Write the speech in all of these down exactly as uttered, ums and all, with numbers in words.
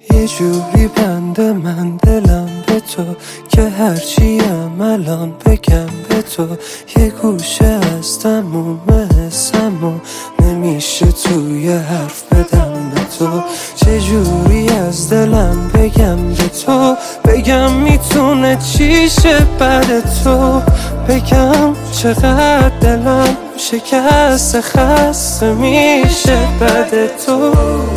یه جوری بنده من دلم به تو که هرچیم الان بگم به تو، یه گوشه از تموم حسمو نمیشه توی حرف بدم به تو. چجوری از دلم بگم به تو، بگم میتونه چی شه بعد تو، بگم چقدر دلم شکست خسته میشه بعد تو.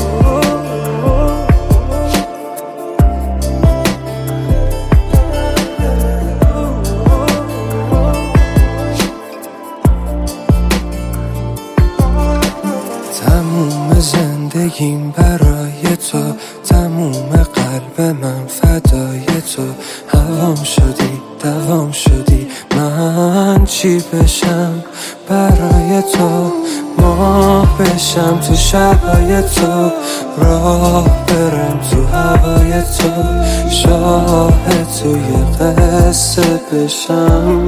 تموم زندگیم برای تو، تموم قلب من فدای تو. هوام شدی دوام شدی، من چی بشم برای تو، ماه بشم تو شبای تو، راه برم تو هوای تو، شاهد توی قصه بشم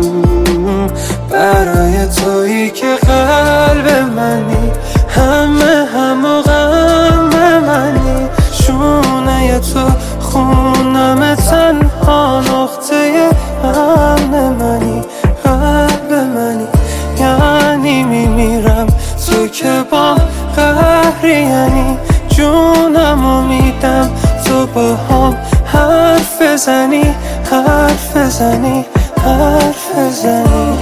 برای تویی که قلب منی، همه همه غم منی، شونه تو خونم تنها نقطه امن منی، قلب منی، یعنی میمیرم تو که با قهری، یعنی جونمو میدم تو با هم حرف بزنی، حرف بزنی، حرف بزنی.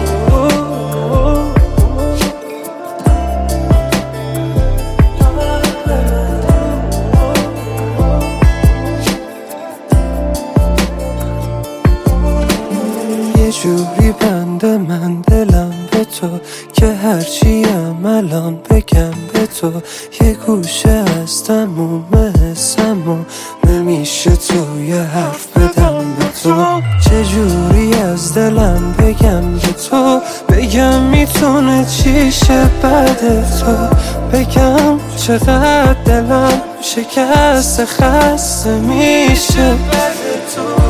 یه جوری بنده من دلم به تو که هرچیم الان بگم به تو، یه گوشه از تموم حسمو نمیشه توی حرف بدم به تو. چجوری از دلم بگم به تو، بگم میتونه چی شه بعد تو، بگم چقدر دلم شکست خسته میشه بعد تو.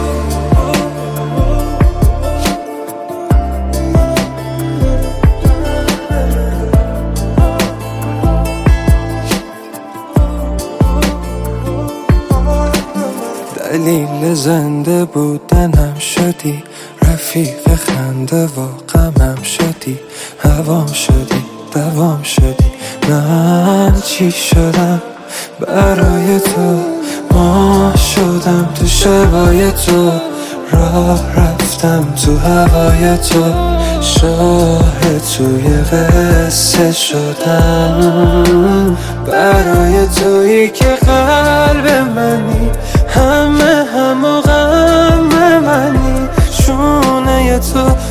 دلیل زنده بودنم شدی، رفیق خنده و غمم شدی، هوام شدی دوام شدی، من چی شدم برای تو، ماه شدم تو شبای تو، راه رفتم تو هوای تو، شاهد توی قصه شدم برای تویی که قلب منی، همه همه غم منی، شونه تو